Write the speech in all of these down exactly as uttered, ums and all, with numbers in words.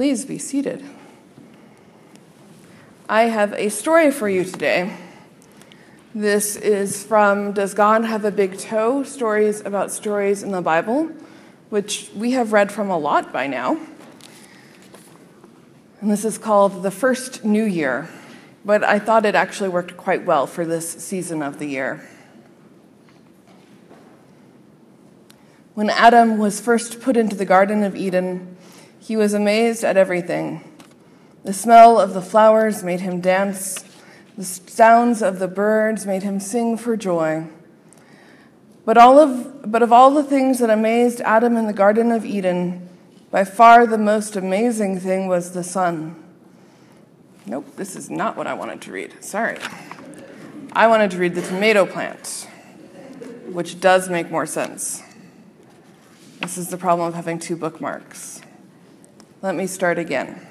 Please be seated. I have a story for you today. This is from Does God Have a Big Toe? Stories about stories in the Bible, which we have read from a lot by now. And this is called The First New Year, but I thought it actually worked quite well for this season of the year. When Adam was first put into the Garden of Eden, he was amazed at everything. The smell of the flowers made him dance. The sounds of the birds made him sing for joy. But all of, but of all the things that amazed Adam in the Garden of Eden, by far the most amazing thing was the sun. Nope, this is not what I wanted to read. Sorry. I wanted to read the tomato plant, which does make more sense. This is the problem of having two bookmarks. Let me start again.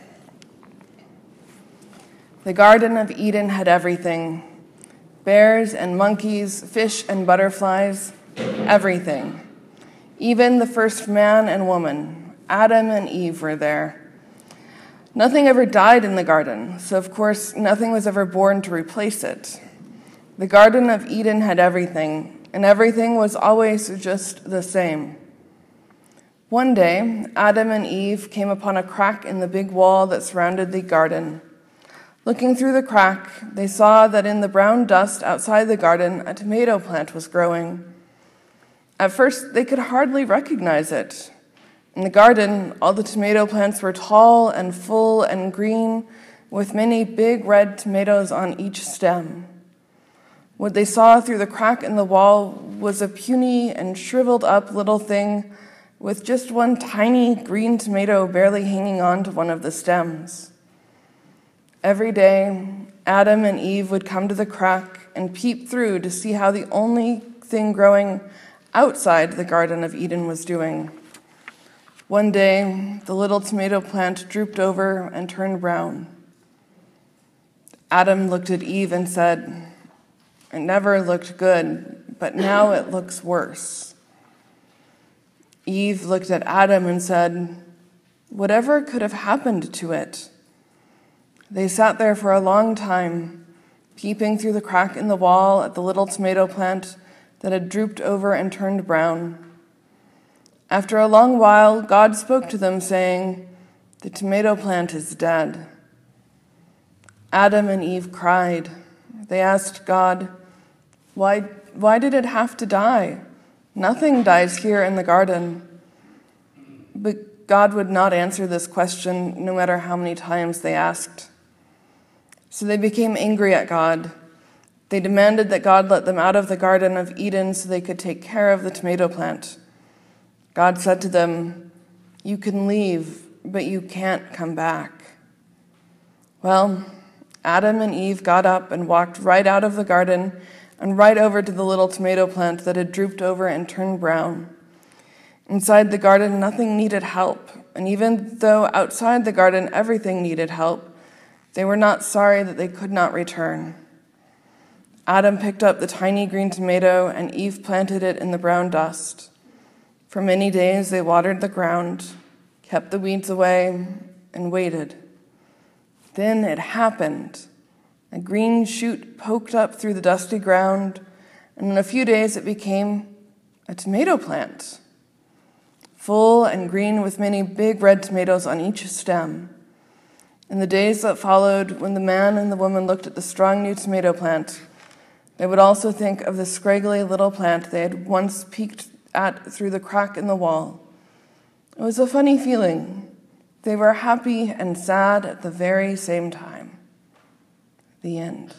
The Garden of Eden had everything. Bears and monkeys, fish and butterflies, everything. Even the first man and woman, Adam and Eve, were there. Nothing ever died in the garden, so of course nothing was ever born to replace it. The Garden of Eden had everything, and everything was always just the same. One day, Adam and Eve came upon a crack in the big wall that surrounded the garden. Looking through the crack, they saw that in the brown dust outside the garden, a tomato plant was growing. At first, they could hardly recognize it. In the garden, all the tomato plants were tall and full and green, with many big red tomatoes on each stem. What they saw through the crack in the wall was a puny and shriveled up little thing with just one tiny green tomato barely hanging on to one of the stems. Every day, Adam and Eve would come to the crack and peep through to see how the only thing growing outside the Garden of Eden was doing. One day, the little tomato plant drooped over and turned brown. Adam looked at Eve and said, "It never looked good, but now it looks worse." Eve looked at Adam and said, "Whatever could have happened to it?" They sat there for a long time, peeping through the crack in the wall at the little tomato plant that had drooped over and turned brown. After a long while, God spoke to them, saying, "The tomato plant is dead." Adam and Eve cried. They asked God, Why, why did it have to die? Nothing dies here in the garden." But God would not answer this question, no matter how many times they asked. So they became angry at God. They demanded that God let them out of the Garden of Eden so they could take care of the tomato plant. God said to them, "You can leave, but you can't come back." Well, Adam and Eve got up and walked right out of the garden and right over to the little tomato plant that had drooped over and turned brown. Inside the garden, nothing needed help, and even though outside the garden everything needed help, they were not sorry that they could not return. Adam picked up the tiny green tomato, and Eve planted it in the brown dust. For many days they watered the ground, kept the weeds away, and waited. Then it happened. A green shoot poked up through the dusty ground, and in a few days it became a tomato plant, full and green with many big red tomatoes on each stem. In the days that followed, when the man and the woman looked at the strong new tomato plant, they would also think of the scraggly little plant they had once peeked at through the crack in the wall. It was a funny feeling. They were happy and sad at the very same time. The end.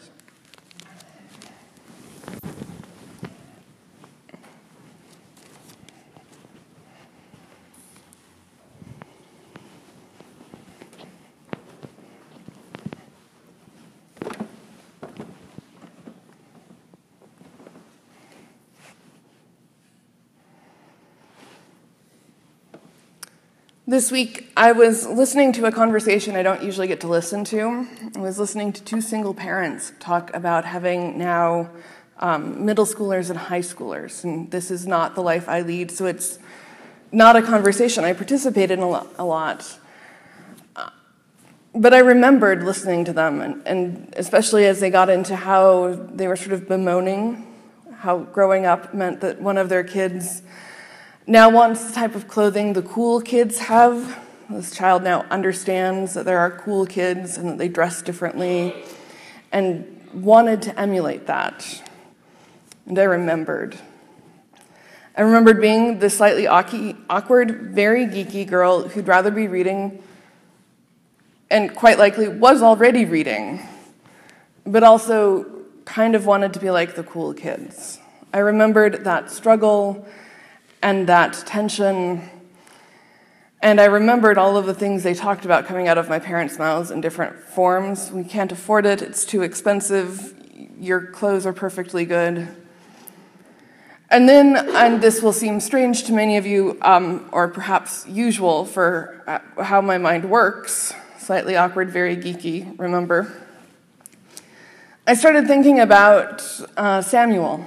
This week, I was listening to a conversation I don't usually get to listen to. I was listening to two single parents talk about having now um, middle schoolers and high schoolers. And this is not the life I lead, so it's not a conversation I participate in a lot. But I remembered listening to them, and, and especially as they got into how they were sort of bemoaning how growing up meant that one of their kids now wants the type of clothing the cool kids have. This child now understands that there are cool kids and that they dress differently, and wanted to emulate that. And I remembered. I remembered being the slightly awkward, very geeky girl who'd rather be reading, and quite likely was already reading, but also kind of wanted to be like the cool kids. I remembered that struggle and that tension, and I remembered all of the things they talked about coming out of my parents' mouths in different forms. We can't afford it, it's too expensive, your clothes are perfectly good. And then, and this will seem strange to many of you, um, or perhaps usual for uh, how my mind works, slightly awkward, very geeky, remember. I started thinking about uh, Samuel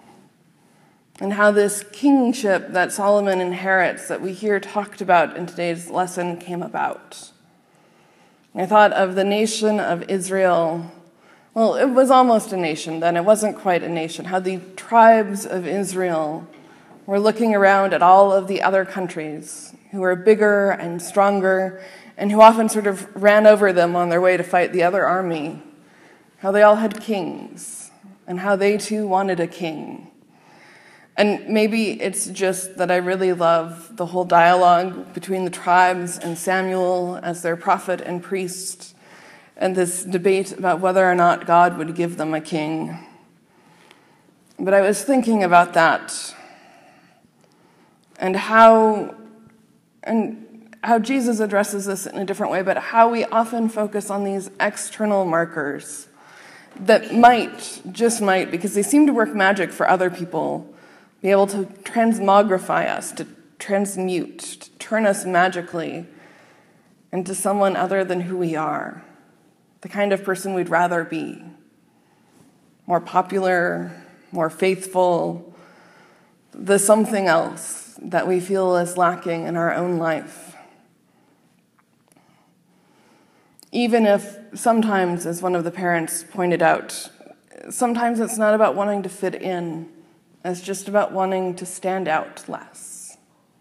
and how this kingship that Solomon inherits that we hear talked about in today's lesson came about. I thought of the nation of Israel. Well, it was almost a nation then. It wasn't quite a nation. How the tribes of Israel were looking around at all of the other countries who were bigger and stronger and who often sort of ran over them on their way to fight the other army. How they all had kings and how they too wanted a king. And maybe it's just that I really love the whole dialogue between the tribes and Samuel as their prophet and priest, and this debate about whether or not God would give them a king. But I was thinking about that and how, and how Jesus addresses this in a different way, but how we often focus on these external markers that might, just might, because they seem to work magic for other people, be able to transmogrify us, to transmute, to turn us magically into someone other than who we are, the kind of person we'd rather be, more popular, more faithful, the something else that we feel is lacking in our own life. Even if sometimes, as one of the parents pointed out, sometimes it's not about wanting to fit in, it's just about wanting to stand out less.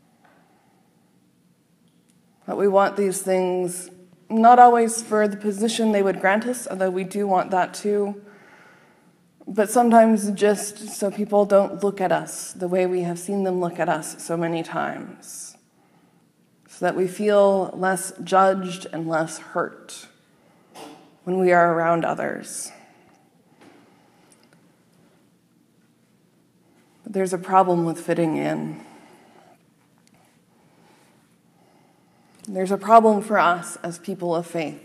But we want these things not always for the position they would grant us, although we do want that too, but sometimes just so people don't look at us the way we have seen them look at us so many times, so that we feel less judged and less hurt when we are around others. But there's a problem with fitting in. There's a problem for us as people of faith.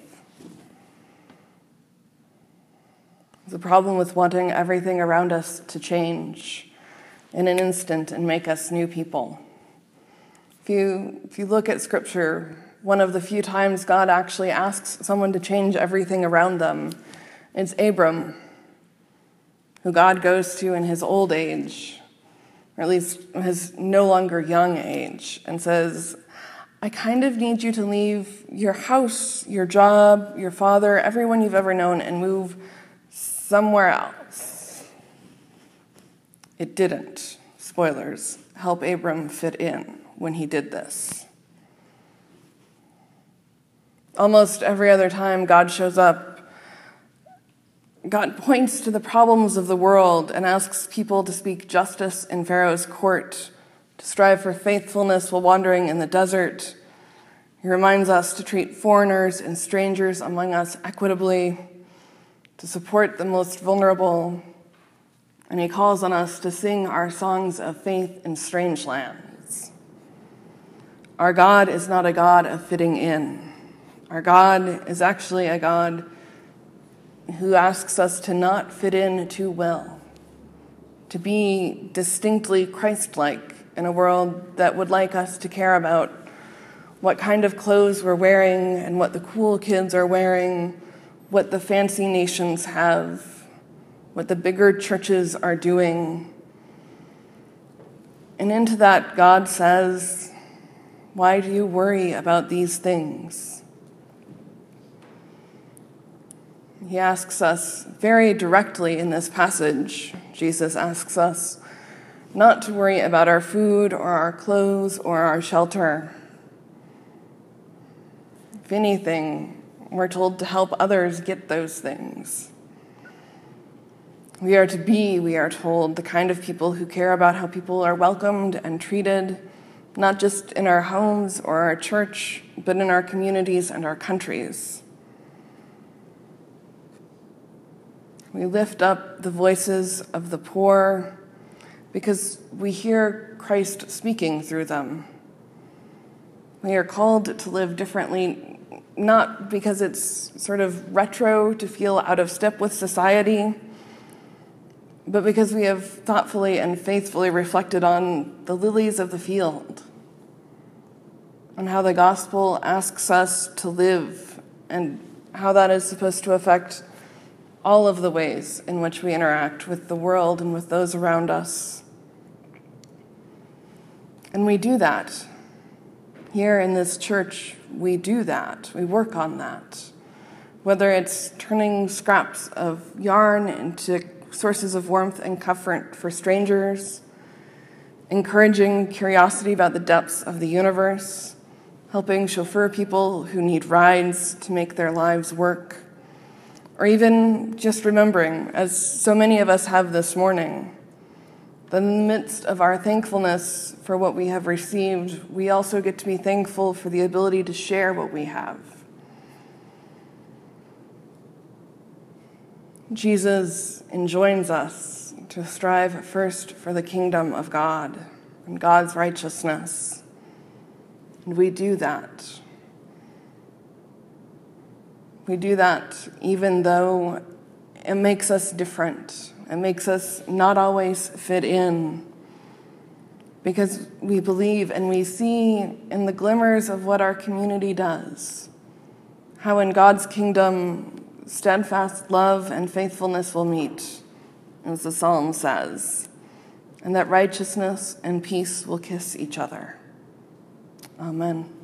There's a problem with wanting everything around us to change in an instant and make us new people. If you, if you look at Scripture, one of the few times God actually asks someone to change everything around them, it's Abram, who God goes to in his old age, or at least his no longer young age, and says, I kind of need you to leave your house, your job, your father, everyone you've ever known, and move somewhere else. It didn't, spoilers, help Abram fit in when he did this. Almost every other time God shows up, God points to the problems of the world and asks people to speak justice in Pharaoh's court, to strive for faithfulness while wandering in the desert. He reminds us to treat foreigners and strangers among us equitably, to support the most vulnerable, and he calls on us to sing our songs of faith in strange lands. Our God is not a God of fitting in. Our God is actually a God who asks us to not fit in too well, to be distinctly Christ-like in a world that would like us to care about what kind of clothes we're wearing and what the cool kids are wearing, what the fancy nations have, what the bigger churches are doing. And into that, God says, why do you worry about these things? He asks us very directly in this passage. Jesus asks us not to worry about our food or our clothes or our shelter. If anything, we're told to help others get those things. We are to be, we are told, the kind of people who care about how people are welcomed and treated, not just in our homes or our church, but in our communities and our countries. We lift up the voices of the poor because we hear Christ speaking through them. We are called to live differently, not because it's sort of retro to feel out of step with society, but because we have thoughtfully and faithfully reflected on the lilies of the field, on how the gospel asks us to live, and how that is supposed to affect all of the ways in which we interact with the world and with those around us. And we do that. Here in this church, we do that. We work on that. Whether it's turning scraps of yarn into sources of warmth and comfort for strangers, encouraging curiosity about the depths of the universe, helping chauffeur people who need rides to make their lives work, or even just remembering, as so many of us have this morning, that in the midst of our thankfulness for what we have received, we also get to be thankful for the ability to share what we have. Jesus enjoins us to strive first for the kingdom of God and God's righteousness, and we do that. We do that even though it makes us different. It makes us not always fit in, because we believe and we see in the glimmers of what our community does, how in God's kingdom steadfast love and faithfulness will meet, as the psalm says, and that righteousness and peace will kiss each other. Amen.